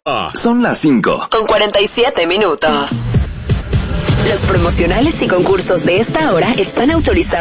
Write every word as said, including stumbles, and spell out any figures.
Son las cinco. Con cuarenta y siete minutos. Los promocionales y concursos de esta hora están autorizados